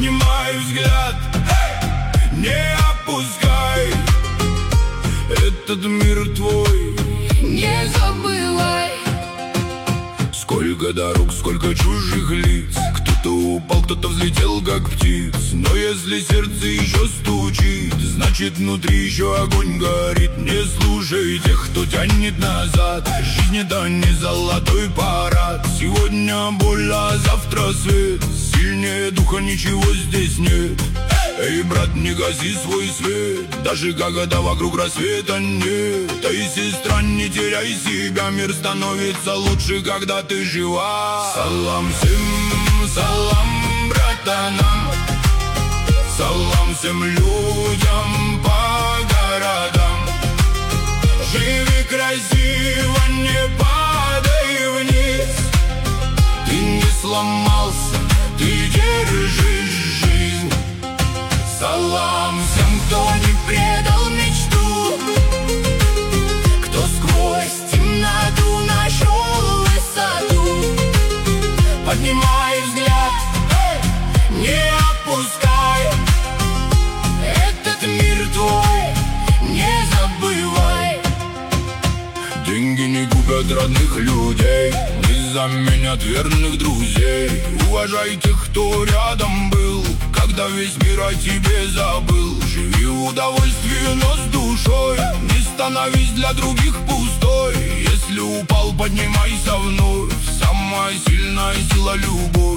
поднимай взгляд, не опускай. Этот мир твой, не забывай. Сколько дорог, сколько чужих лиц. Кто-то упал, кто-то взлетел, как птиц. Но если сердце еще стучит, значит внутри еще огонь горит. Не слушай тех, кто тянет назад. Жизнь это не золотой парад. Сегодня боль, а завтра свет. Сильнее духа ничего здесь нет. Эй, брат, не гаси свой свет, даже когда вокруг рассвета нет. Эй, сестра, не теряй себя, мир становится лучше, когда ты жива. Салам всем, салам братанам, салам всем людям по городам. Живи красиво, не падай вниз. Ты не сломался, ты держишь жизнь. Салам всем, кто не предал мечту, кто сквозь темноту нашел высоту. Поднимай взгляд, не опускай. Этот мир твой, не забывай. Деньги не купят родных людей, не заменят верных друзей. Уважай тех, кто рядом был, когда весь мир о тебе забыл. Живи в удовольствии, но с душой, не становись для других пустой. Если упал, поднимайся вновь, самая сильная сила — любовь.